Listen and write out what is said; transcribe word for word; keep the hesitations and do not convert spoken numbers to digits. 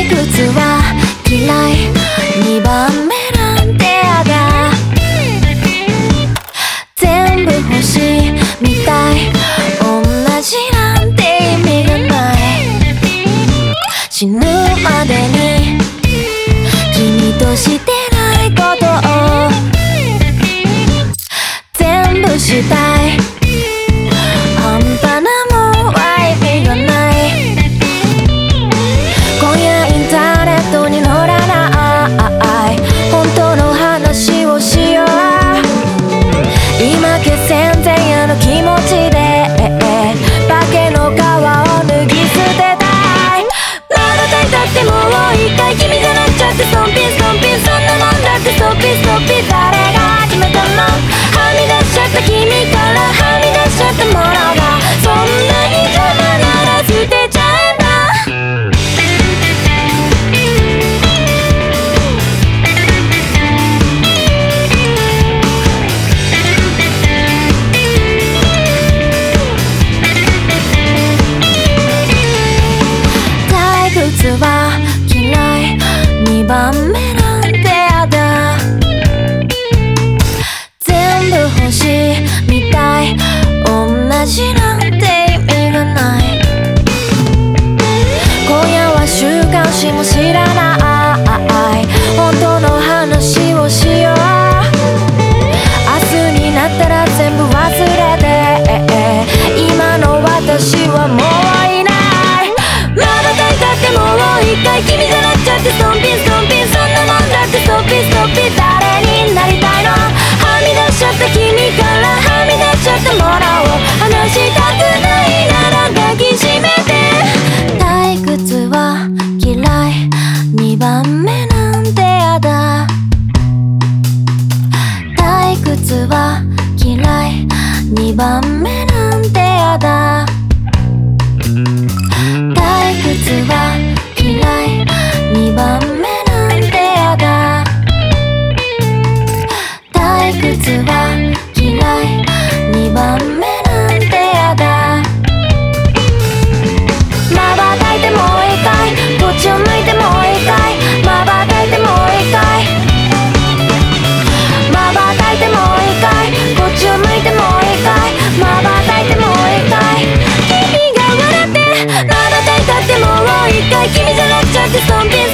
退屈は嫌いにばんめなんてやだ全部欲しいみたい同じなんて意味がない死ぬまでに君としてないことを全部したい半端なもんは意味がない今夜インターネットに載らない本当の話をしよう今決戦前夜の気持ちで化けの皮を脱ぎ捨てたいまだ書いたってもう一回君じゃなっちゃってストンピンストンピンそんなもんだってストッピストッピ誰が決めたのはみ出しちゃった君からはみ出しちゃったものがそんなに邪魔なら捨てちゃえば退屈は嫌いにばんめなんてやだ全部欲しいみたい同じなんて意味がない今夜は週刊誌も知らない本当の話をしよう明日になったら全部忘れて今の私はもういないまだ書いたってもう一回君じゃなっちゃってストンピンストンピンそんなもんだってストッピストッピ誰になりたいのはみ出しちゃった君からはみ出しちゃったものを話したくないなら抱きしめて退屈は嫌いにばんめなんてやだ退屈は嫌いにばんめなんてやだ退屈は嫌いにばんめなんてやだ退屈は嫌いにばんめなんてやだまばたいてもう一回こっちを向いてもう一回まばたいてもう一回まばたいてもう一回こっちを向いてもう一回まばたいてもう一回君が笑ってまばたいたってもう一回君じゃなくちゃってストンピン